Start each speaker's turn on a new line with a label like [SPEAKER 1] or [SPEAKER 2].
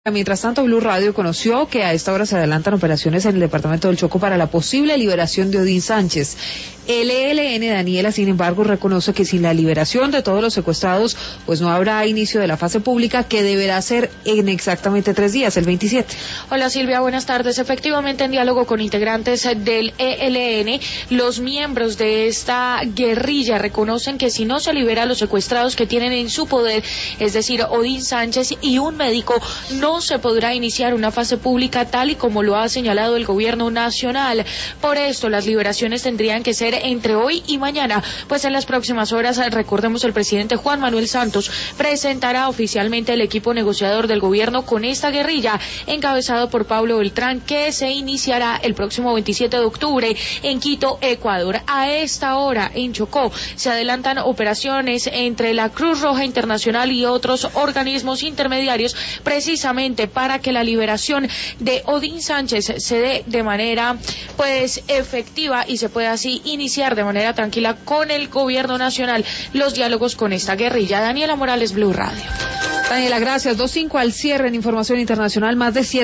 [SPEAKER 1] Mientras tanto, Blue Radio conoció que a esta hora se adelantan operaciones en el departamento del Chocó para la posible liberación de Odín Sánchez. El ELN, Daniela, sin embargo, reconoce que sin la liberación de todos los secuestrados, pues no habrá inicio de la fase pública, que deberá ser en exactamente 3 días, el 27.
[SPEAKER 2] Hola Silvia, buenas tardes. Efectivamente, en diálogo con integrantes del ELN, los miembros de esta guerrilla reconocen que si no se libera a los secuestrados que tienen en su poder, es decir, Odín Sánchez y un médico, no se podrá iniciar una fase pública tal y como lo ha señalado el gobierno nacional. Por esto, las liberaciones tendrían que ser entre hoy y mañana, pues en las próximas horas, recordemos, el presidente Juan Manuel Santos presentará oficialmente el equipo negociador del gobierno con esta guerrilla, encabezado por Pablo Beltrán, que se iniciará el próximo 27 de octubre en Quito, Ecuador. A esta hora, en Chocó, se adelantan operaciones entre la Cruz Roja Internacional y otros organismos intermediarios, precisamente para que la liberación de Odín Sánchez se dé de manera efectiva y se pueda así iniciar de manera tranquila con el gobierno nacional los diálogos con esta guerrilla. Daniela Morales, Blue Radio.
[SPEAKER 1] Daniela, gracias. 2:05 al cierre en información internacional, más de 7